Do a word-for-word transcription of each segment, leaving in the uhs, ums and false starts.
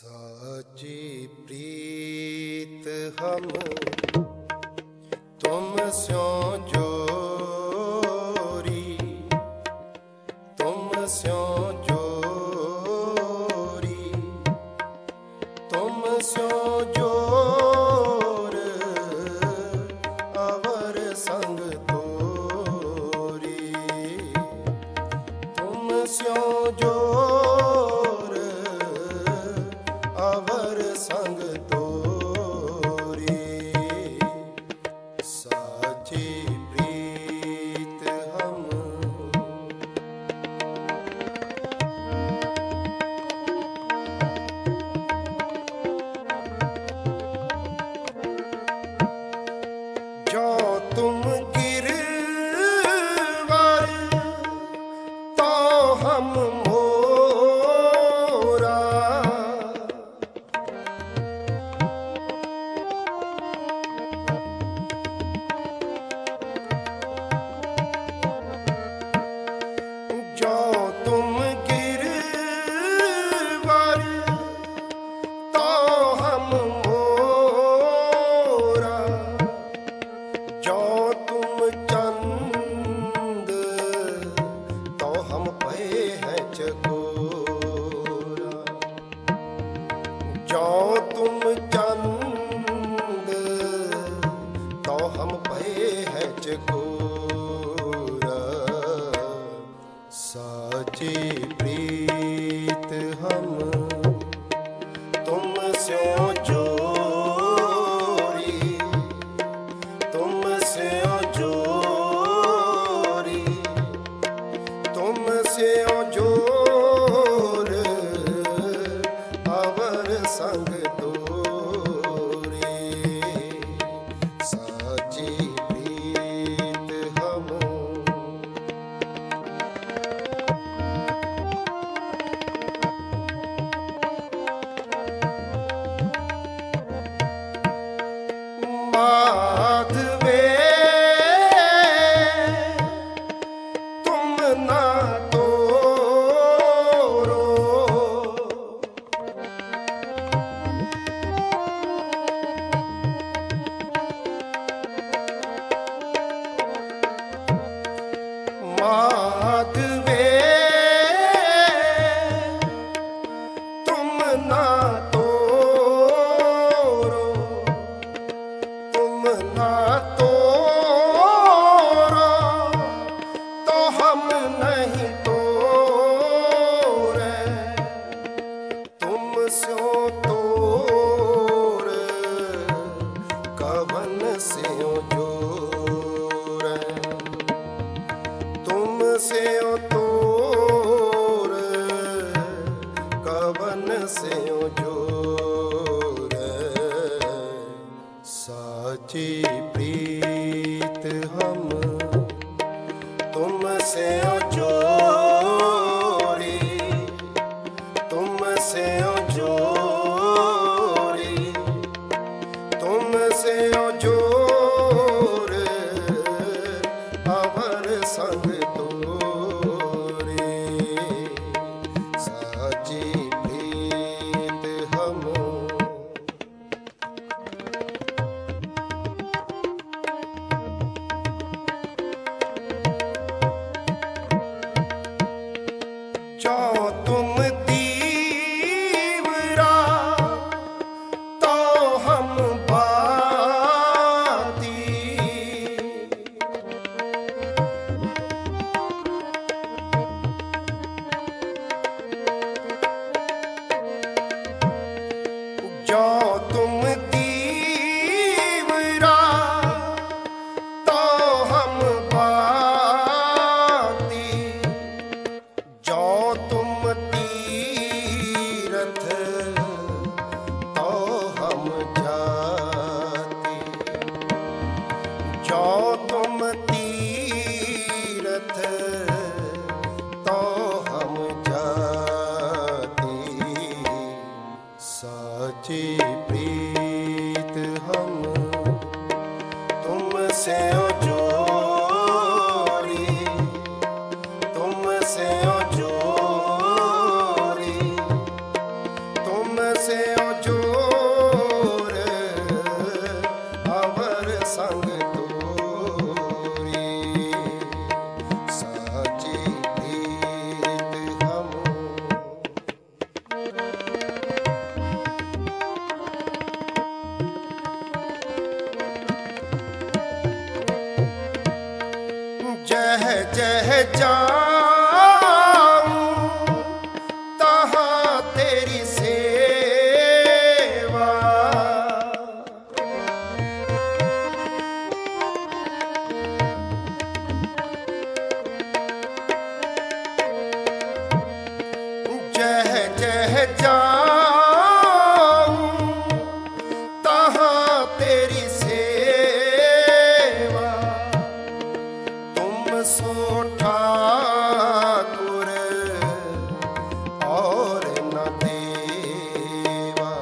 साची प्रीत हम तुम स्यों जोरी, तुम स्यों जोरी, तुम स्यों जोर अवर संग तोरी, तुम स्यों जोर अवर संग तोरी। साची प्रीत हम जो तुम गिरवर तो हम मोरा, जो तुम गिरवर तो हम मोरा, जो तुम चंद तो हम पे हैं चकोरा, जो तुम चंद तो हम पे हैं चकोरा। साची प्रीत हम तुम स्यों जोरी, तुम स्यों जोरी, तुम स्यों जोर अवर संग तोरी। साची प्रीत हम माधवे तुम ना तोरो, माधवे तुम ना तोरो, तुम ना तोरो तो हम नहीं तोरे, तुम स्यों तोर कवन स्यों जोर, तुम स्यों तोर कवन स्यों जोर। साची प्रीत हम तुम स्यों जोरी, तुम स्यों जोरी, तुम स्यों जोर अवर संग तोरी। साची प्रीत हम जो तुम दीवरा तो हम बाती, जो तुम दीवरा तो हम बाती, जो तुम तीरथ तो हम जाती, जो तुम तीरथ तो हम जाती। साची प्रीत हम तुम स्यों जोरी, तुम स्यों जोरी, तुम से जाऊं तहाँ तेरी सेवा। जह जह जाऊं तहाँ तेरी सेवा। तुम सो ठाकुर और न देवा।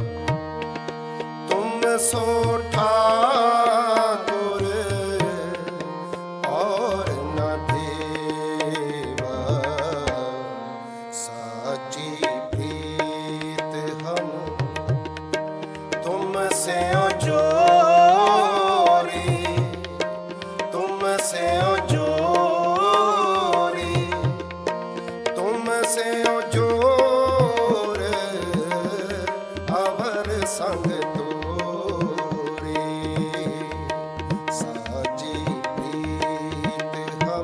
तुम सो ठाकुर और न देवा। साची प्रीत हम तुमसे ओ जोरी। तुमसे ओ जोरी। तुमसे ओ जोर अवर संग तोरी। साची प्रीत हम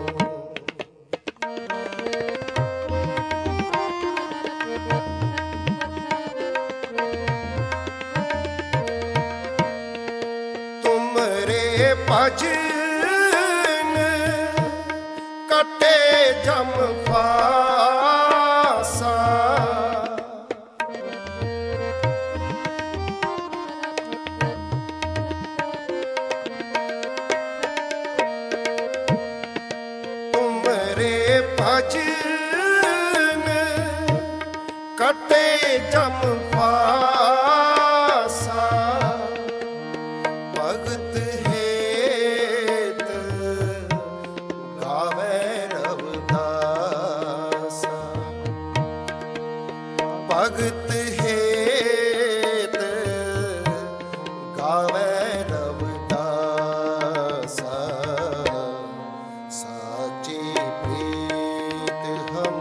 तुमरे भजन कटे जम फासा। तुमरे भजन कटे जम फासा। भगत हेत गावे रविदासा। भगत हेत गावे रविदासा। साची प्रीत हम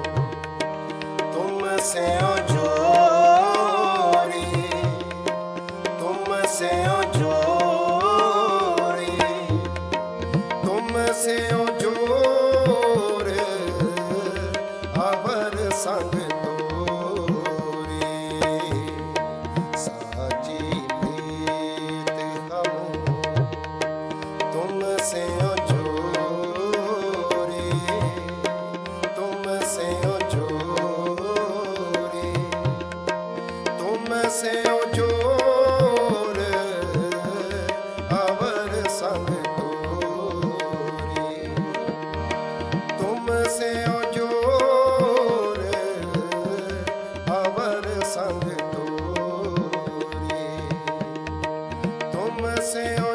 तुमसे ओ जोरी। तुमसे ओ जोरी। तुमसे ओ जोर अवर संग तोरी। साची प्रीत हम तुमसे ओ जोरी। तुमसे ओ जोरी। तुमसे ओ जोर अवर संग तोरी। तुमसे ओ जोर अवर संग तोरी। तुमसे ओ